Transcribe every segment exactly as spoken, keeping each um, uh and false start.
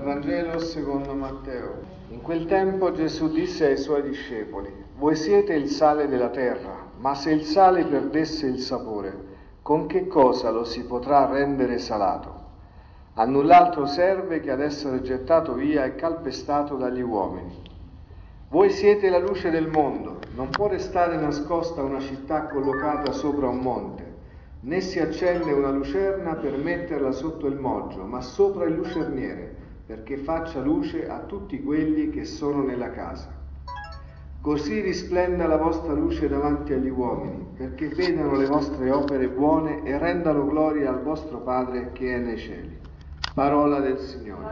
Vangelo secondo Matteo. In quel tempo Gesù disse ai suoi discepoli: voi siete il sale della terra, ma se il sale perdesse il sapore, con che cosa lo si potrà rendere salato? A null'altro serve che ad essere gettato via e calpestato dagli uomini. Voi siete la luce del mondo. Non può restare nascosta una città collocata sopra un monte, né si accende una lucerna per metterla sotto il moggio, ma sopra il lucerniere, perché faccia luce a tutti quelli che sono nella casa. Così risplenda la vostra luce davanti agli uomini, perché vedano le vostre opere buone e rendano gloria al vostro Padre che è nei cieli. Parola del Signore.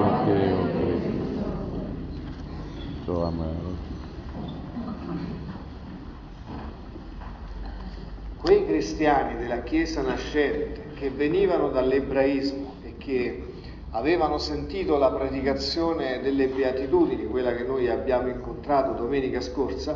Quei cristiani della Chiesa nascente che venivano dall'ebraismo e che avevano sentito la predicazione delle Beatitudini, quella che noi abbiamo incontrato domenica scorsa,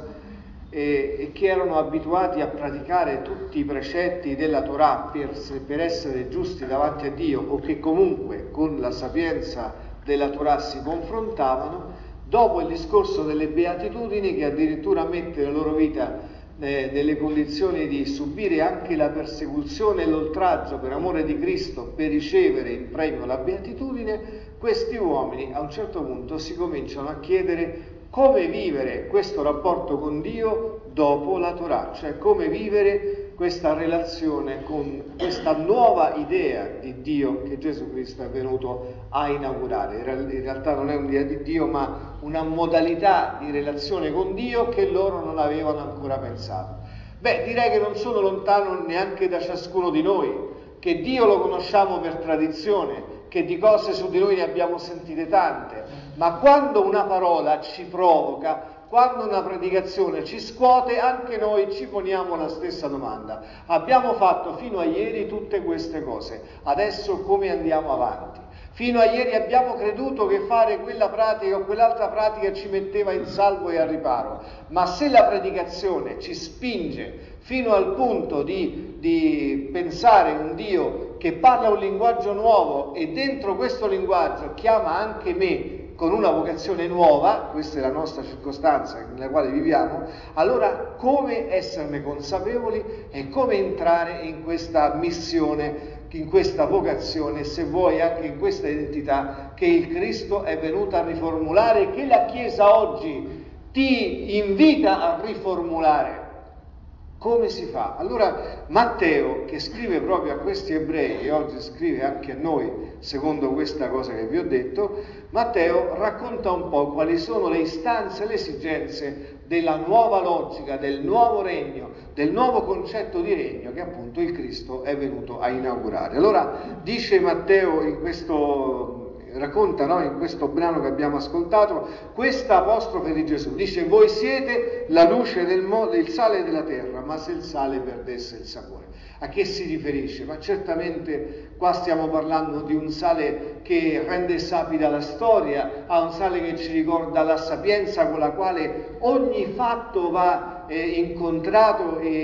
e, e che erano abituati a praticare tutti i precetti della Torah per, per essere giusti davanti a Dio, o che comunque con la sapienza della Torah si confrontavano, dopo il discorso delle Beatitudini, che addirittura mette la loro vita eh, nelle condizioni di subire anche la persecuzione e l'oltraggio per amore di Cristo per ricevere in premio la Beatitudine, questi uomini a un certo punto si cominciano a chiedere come vivere questo rapporto con Dio dopo la Torah, cioè come vivere questa relazione con questa nuova idea di Dio che Gesù Cristo è venuto a inaugurare. In realtà non è un'idea di Dio, ma una modalità di relazione con Dio che loro non avevano ancora pensato. Beh, direi che non sono lontano neanche da ciascuno di noi, che Dio lo conosciamo per tradizione, che di cose su di noi ne abbiamo sentite tante, ma quando una parola ci provoca, quando una predicazione ci scuote, anche noi ci poniamo la stessa domanda. Abbiamo fatto fino a ieri tutte queste cose, adesso come andiamo avanti? Fino a ieri abbiamo creduto che fare quella pratica o quell'altra pratica ci metteva in salvo e al riparo, ma se la predicazione ci spinge fino al punto di, di pensare un Dio che parla un linguaggio nuovo e dentro questo linguaggio chiama anche me con una vocazione nuova, questa è la nostra circostanza nella quale viviamo, allora come esserne consapevoli e come entrare in questa missione, in questa vocazione, se vuoi anche in questa identità che il Cristo è venuto a riformulare, che la Chiesa oggi ti invita a riformulare. Come si fa? Allora Matteo, che scrive proprio a questi ebrei e oggi scrive anche a noi, secondo questa cosa che vi ho detto, Matteo racconta un po' quali sono le istanze, le esigenze della nuova logica, del nuovo regno, del nuovo concetto di regno che appunto il Cristo è venuto a inaugurare. Allora dice Matteo in questo... racconta, no, in questo brano che abbiamo ascoltato, questa apostrofe di Gesù. Dice: voi siete la luce del mondo, il sale della terra, ma se il sale perdesse il sapore. A che si riferisce? Ma certamente qua stiamo parlando di un sale che rende sapida la storia, a un sale che ci ricorda la sapienza con la quale ogni fatto va eh, incontrato e,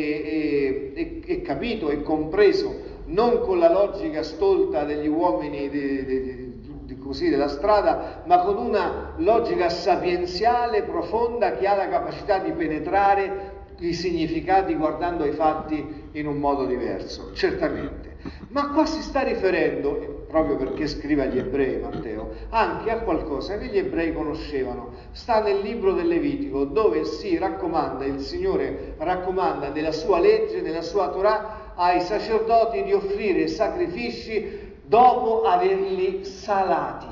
e, e, e capito e compreso, non con la logica stolta degli uomini di, di, di, così della strada, ma con una logica sapienziale profonda che ha la capacità di penetrare i significati guardando ai fatti in un modo diverso, certamente. Ma qua si sta riferendo, proprio perché scrive agli ebrei Matteo, anche a qualcosa che gli ebrei conoscevano. Sta nel libro del Levitico, dove si raccomanda, il Signore raccomanda nella sua legge, nella sua Torah, ai sacerdoti di offrire sacrifici dopo averli salati.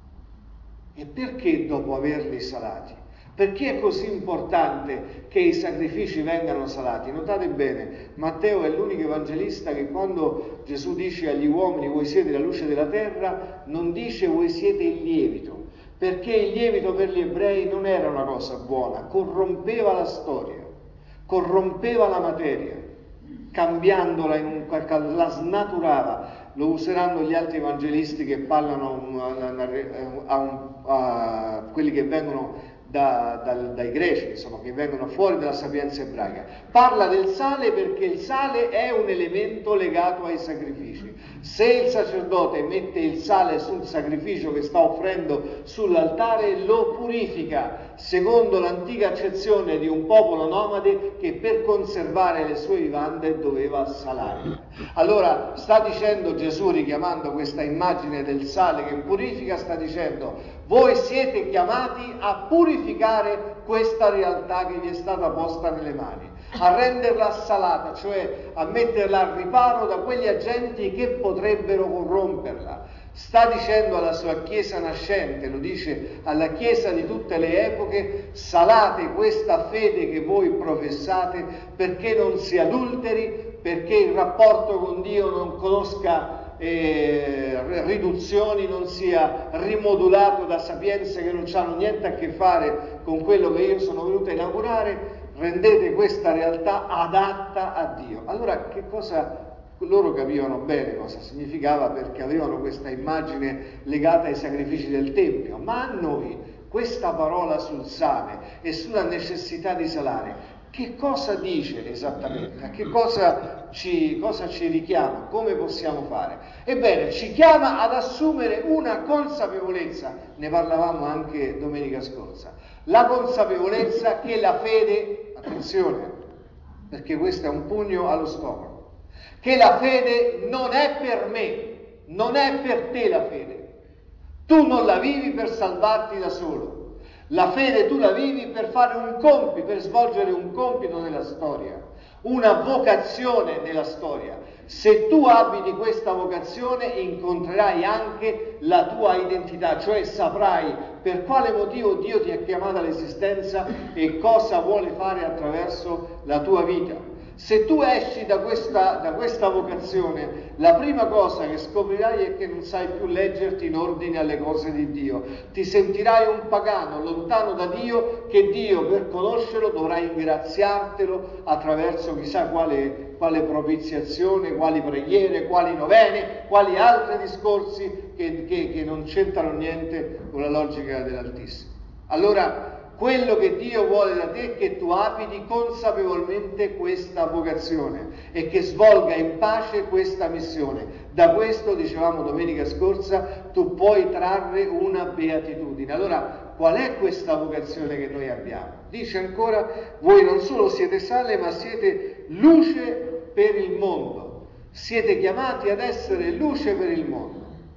E perché dopo averli salati? Perché è così importante che i sacrifici vengano salati? Notate bene, Matteo è l'unico evangelista che quando Gesù dice agli uomini voi siete la luce della terra, non dice voi siete il lievito, perché il lievito per gli ebrei non era una cosa buona, corrompeva la storia, corrompeva la materia, cambiandola in un qualche, la snaturava. Lo useranno gli altri evangelisti che parlano a, a, a, a quelli che vengono Da, da, dai greci, insomma, che vengono fuori dalla sapienza ebraica. Parla del sale perché il sale è un elemento legato ai sacrifici. Se il sacerdote mette il sale sul sacrificio che sta offrendo sull'altare, lo purifica, secondo l'antica accezione di un popolo nomade che per conservare le sue vivande doveva salare. Allora sta dicendo Gesù, richiamando questa immagine del sale che purifica, sta dicendo: voi siete chiamati a purificare questa realtà che vi è stata posta nelle mani, a renderla salata, cioè a metterla al riparo da quegli agenti che potrebbero corromperla. Sta dicendo alla sua Chiesa nascente, lo dice alla Chiesa di tutte le epoche: salate questa fede che voi professate, perché non si adulteri, perché il rapporto con Dio non conosca eh, riduzioni, non sia rimodulato da sapienze che non hanno niente a che fare con quello che io sono venuto a inaugurare. Rendete questa realtà adatta a Dio. Allora, che cosa... Loro capivano bene cosa significava, perché avevano questa immagine legata ai sacrifici del Tempio, ma a noi questa parola sul sale e sulla necessità di salare, che cosa dice esattamente? A che cosa ci, cosa ci richiama? Come possiamo fare? Ebbene, ci chiama ad assumere una consapevolezza, ne parlavamo anche domenica scorsa, la consapevolezza che la fede, attenzione, perché questo è un pugno allo stomaco, che la fede non è per me, non è per te la fede. Tu non la vivi per salvarti da solo. La fede tu la vivi per fare un compito, per svolgere un compito nella storia, una vocazione nella storia. Se tu abiti questa vocazione, incontrerai anche la tua identità, cioè saprai per quale motivo Dio ti ha chiamato all'esistenza e cosa vuole fare attraverso la tua vita. Se tu esci da questa, da questa vocazione, la prima cosa che scoprirai è che non sai più leggerti in ordine alle cose di Dio. Ti sentirai un pagano, lontano da Dio, che Dio per conoscerlo dovrà ingraziartelo attraverso chissà quale, quale propiziazione, quali preghiere, quali novene, quali altri discorsi che, che, che non c'entrano niente con la logica dell'Altissimo. Allora, quello che Dio vuole da te è che tu abiti consapevolmente questa vocazione e che svolga in pace questa missione. Da questo, dicevamo domenica scorsa, tu puoi trarre una beatitudine. Allora, qual è questa vocazione che noi abbiamo? Dice ancora: voi non solo siete sale, ma siete luce per il mondo. Siete chiamati ad essere luce per il mondo.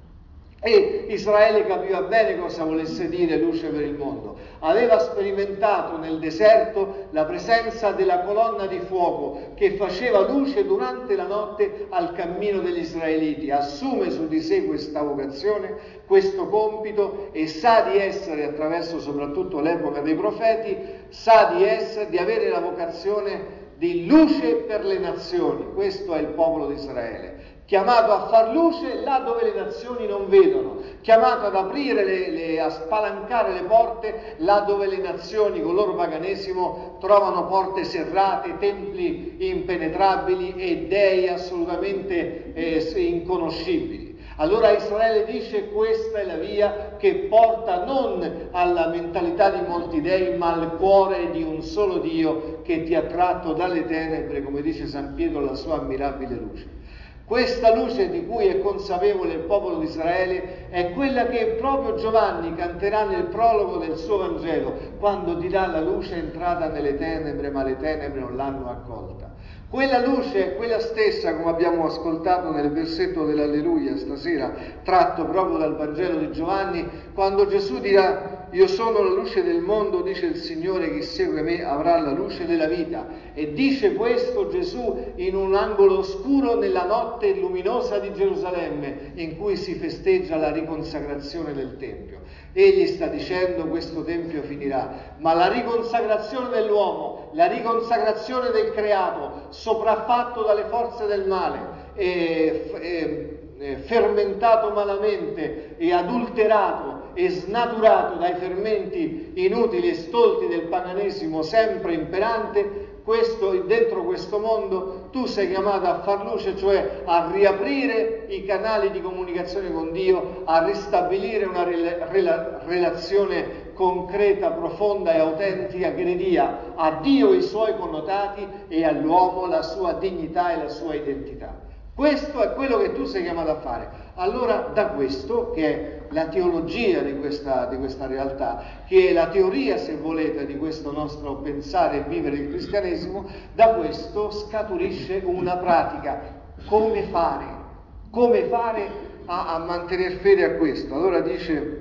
E Israele capiva bene cosa volesse dire luce per il mondo. Aveva sperimentato nel deserto la presenza della colonna di fuoco che faceva luce durante la notte al cammino degli israeliti. Assume su di sé questa vocazione, questo compito, e sa di essere, attraverso soprattutto l'epoca dei profeti, sa di essere, di avere la vocazione di luce per le nazioni. Questo è il popolo di Israele, chiamato a far luce là dove le nazioni non vedono, chiamato ad aprire le, le, a spalancare le porte là dove le nazioni con il loro paganesimo trovano porte serrate, templi impenetrabili e dei assolutamente eh, inconoscibili. Allora Israele dice: questa è la via che porta non alla mentalità di molti dei, ma al cuore di un solo Dio che ti ha tratto dalle tenebre, come dice San Pietro, la sua ammirabile luce. Questa luce di cui è consapevole il popolo di Israele è quella che proprio Giovanni canterà nel prologo del suo Vangelo, quando dirà: la luce è entrata nelle tenebre, ma le tenebre non l'hanno accolta. Quella luce è quella stessa, come abbiamo ascoltato nel versetto dell'Alleluia stasera, tratto proprio dal Vangelo di Giovanni, quando Gesù dirà: io sono la luce del mondo, dice il Signore, chi segue me avrà la luce della vita. E dice questo Gesù in un angolo oscuro nella notte luminosa di Gerusalemme, in cui si festeggia la riconsacrazione del Tempio. Egli sta dicendo: questo Tempio finirà, ma la riconsacrazione dell'uomo, la riconsacrazione del creato, sopraffatto dalle forze del male, e, e, fermentato malamente e adulterato e snaturato dai fermenti inutili e stolti del paganesimo sempre imperante, questo, dentro questo mondo tu sei chiamato a far luce, cioè a riaprire i canali di comunicazione con Dio, a ristabilire una rela- rela- relazione concreta, profonda e autentica che dia a Dio i suoi connotati e all'uomo la sua dignità e la sua identità. Questo è quello che tu sei chiamato a fare. Allora da questo, che è la teologia di questa, di questa realtà, che è la teoria, se volete, di questo nostro pensare e vivere il cristianesimo, da questo scaturisce una pratica. Come fare? Come fare a, a mantenere fede a questo? Allora dice...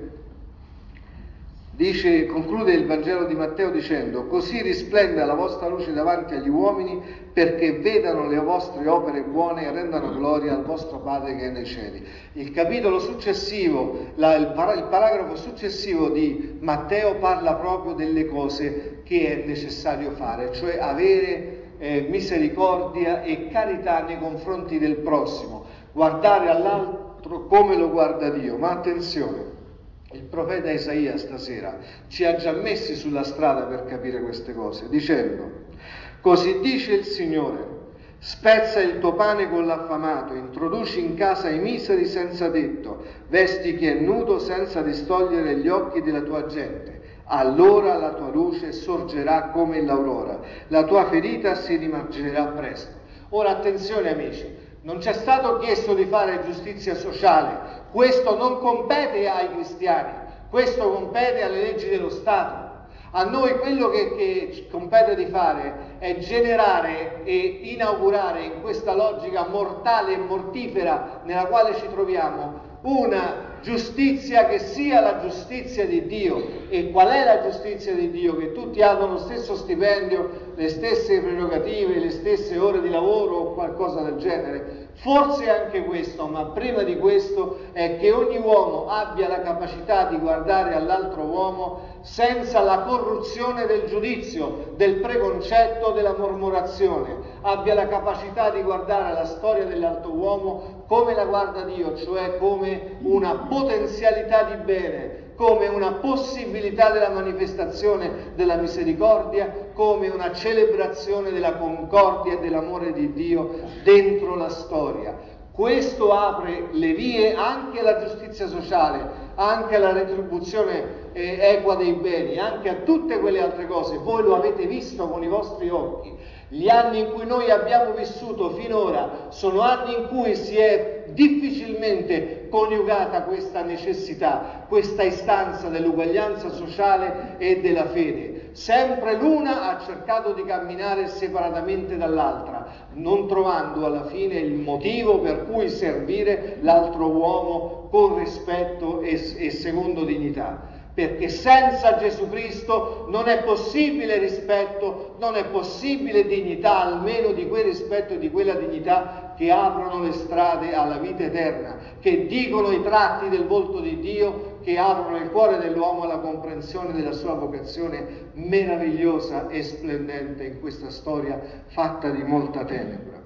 Dice, conclude il Vangelo di Matteo dicendo: così risplenda la vostra luce davanti agli uomini, perché vedano le vostre opere buone e rendano gloria al vostro Padre che è nei cieli. Il capitolo successivo, la, il, para, il paragrafo successivo di Matteo parla proprio delle cose che è necessario fare, cioè avere eh, misericordia e carità nei confronti del prossimo, guardare all'altro come lo guarda Dio. Ma attenzione, il profeta Isaia stasera ci ha già messi sulla strada per capire queste cose, dicendo: così dice il Signore, spezza il tuo pane con l'affamato, introduci in casa i miseri senza tetto, vesti chi è nudo senza distogliere gli occhi della tua gente. Allora la tua luce sorgerà come l'aurora, la tua ferita si rimarginerà presto. Ora attenzione amici, non c'è stato chiesto di fare giustizia sociale, questo non compete ai cristiani, questo compete alle leggi dello Stato. A noi quello che, che compete di fare è generare e inaugurare in questa logica mortale e mortifera nella quale ci troviamo una giustizia che sia la giustizia di Dio. E qual è la giustizia di Dio? Che tutti abbiano lo stesso stipendio, le stesse prerogative, le stesse ore di lavoro o qualcosa del genere. Forse anche questo, ma prima di questo è che ogni uomo abbia la capacità di guardare all'altro uomo senza la corruzione del giudizio, del preconcetto, della mormorazione, abbia la capacità di guardare la storia dell'altro uomo come la guarda Dio, cioè come una potenzialità di bene, come una possibilità della manifestazione della misericordia, come una celebrazione della concordia e dell'amore di Dio dentro la storia. Questo apre le vie anche alla giustizia sociale, anche alla retribuzione eh, equa dei beni, anche a tutte quelle altre cose. Voi lo avete visto con i vostri occhi. Gli anni in cui noi abbiamo vissuto finora sono anni in cui si è difficilmente coniugata questa necessità, questa istanza dell'uguaglianza sociale e della fede. Sempre l'una ha cercato di camminare separatamente dall'altra, non trovando alla fine il motivo per cui servire l'altro uomo con rispetto e, e secondo dignità. Perché senza Gesù Cristo non è possibile rispetto, non è possibile dignità, almeno di quel rispetto e di quella dignità che aprono le strade alla vita eterna, che dicono i tratti del volto di Dio, che aprono il cuore dell'uomo alla comprensione della sua vocazione meravigliosa e splendente in questa storia fatta di molta tenebra.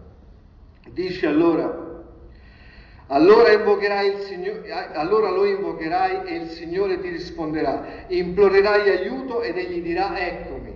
Dice allora... Allora, invocherai il Signore, allora lo invocherai e il Signore ti risponderà, implorerai aiuto ed egli dirà eccomi.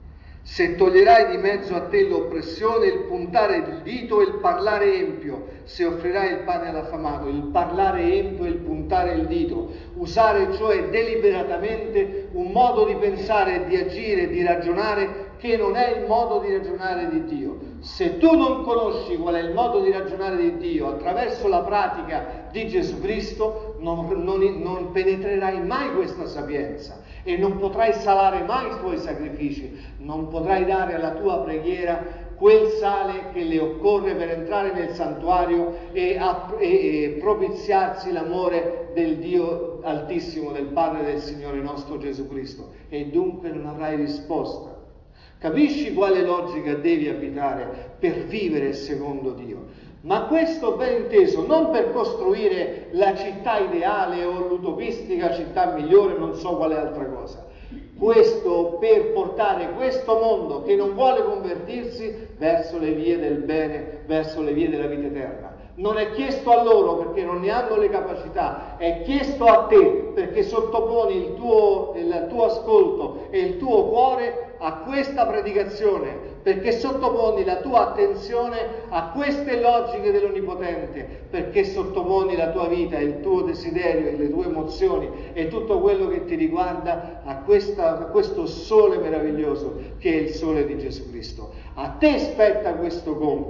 Se toglierai di mezzo a te l'oppressione, il puntare il dito e il parlare empio, se offrirai il pane all'affamato, il parlare empio e il puntare il dito, usare cioè deliberatamente un modo di pensare, di agire, di ragionare che non è il modo di ragionare di Dio. Se tu non conosci qual è il modo di ragionare di Dio attraverso la pratica di Gesù Cristo, non, non, non penetrerai mai questa sapienza e non potrai salare mai i tuoi sacrifici, non potrai dare alla tua preghiera quel sale che le occorre per entrare nel santuario e, e, e propiziarsi l'amore del Dio Altissimo, del Padre del Signore nostro Gesù Cristo, e dunque non avrai risposta. Capisci quale logica devi abitare per vivere secondo Dio? Ma questo ben inteso non per costruire la città ideale o l'utopistica città migliore, non so quale altra cosa. Questo per portare questo mondo che non vuole convertirsi verso le vie del bene, verso le vie della vita eterna. Non è chiesto a loro perché non ne hanno le capacità, è chiesto a te perché sottoponi il tuo, il tuo ascolto e il tuo cuore a questa predicazione, perché sottoponi la tua attenzione a queste logiche dell'Onnipotente, perché sottoponi la tua vita, il tuo desiderio, le tue emozioni e tutto quello che ti riguarda a, questa, a questo sole meraviglioso che è il sole di Gesù Cristo. A te spetta questo compito.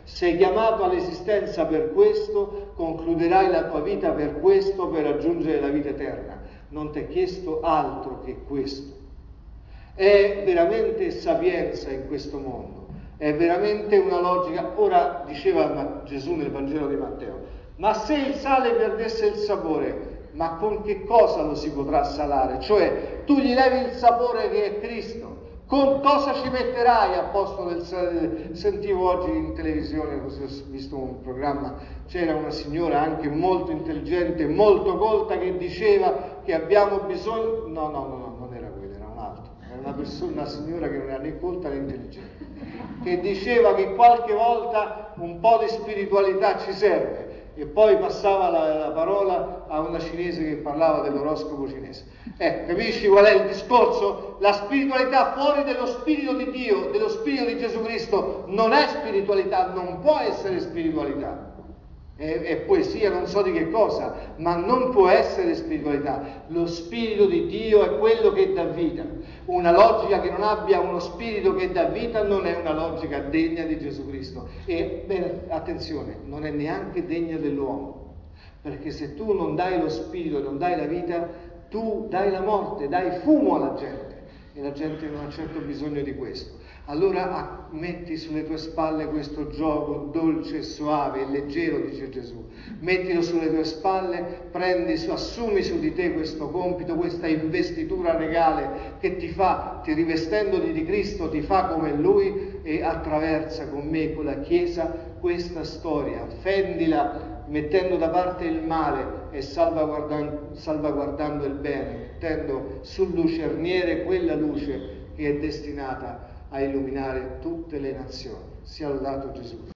Sei chiamato all'esistenza per questo, concluderai la tua vita per questo, per raggiungere la vita eterna. Non ti è chiesto altro che questo. È veramente sapienza in questo mondo, è veramente una logica. Ora diceva Gesù nel Vangelo di Matteo, ma se il sale perdesse il sapore, ma con che cosa lo si potrà salare? Cioè, tu gli levi il sapore che è Cristo, con cosa ci metterai a posto del sale? Sentivo oggi in televisione, ho visto un programma, c'era una signora anche molto intelligente, molto colta, che diceva che abbiamo bisogno, no, no, no, no, non era quella, era un altro, era una persona, una signora che non era né colta né intelligente, che diceva che qualche volta un po' di spiritualità ci serve. E poi passava la, la parola a una cinese che parlava dell'oroscopo cinese. Eh, capisci qual è il discorso? La spiritualità fuori dello spirito di Dio, dello spirito di Gesù Cristo, non è spiritualità, non può essere spiritualità. È, è poesia, non so di che cosa, ma non può essere spiritualità. Lo spirito di Dio è quello che dà vita. Una logica che non abbia uno spirito che dà vita non è una logica degna di Gesù Cristo. E beh, attenzione, non è neanche degna dell'uomo, perché se tu non dai lo spirito, non dai la vita, tu dai la morte, dai fumo alla gente, e la gente non ha certo bisogno di questo. Allora metti sulle tue spalle questo gioco dolce e soave e leggero, dice Gesù. Mettilo sulle tue spalle, prendi, assumi su di te questo compito, questa investitura regale che ti fa, ti rivestendoti di Cristo, ti fa come Lui, e attraversa con me, con la Chiesa, questa storia. Fendila mettendo da parte il male e salvaguardando, salvaguardando il bene, mettendo sul lucerniere quella luce che è destinata a illuminare tutte le nazioni. Sia lodato Gesù.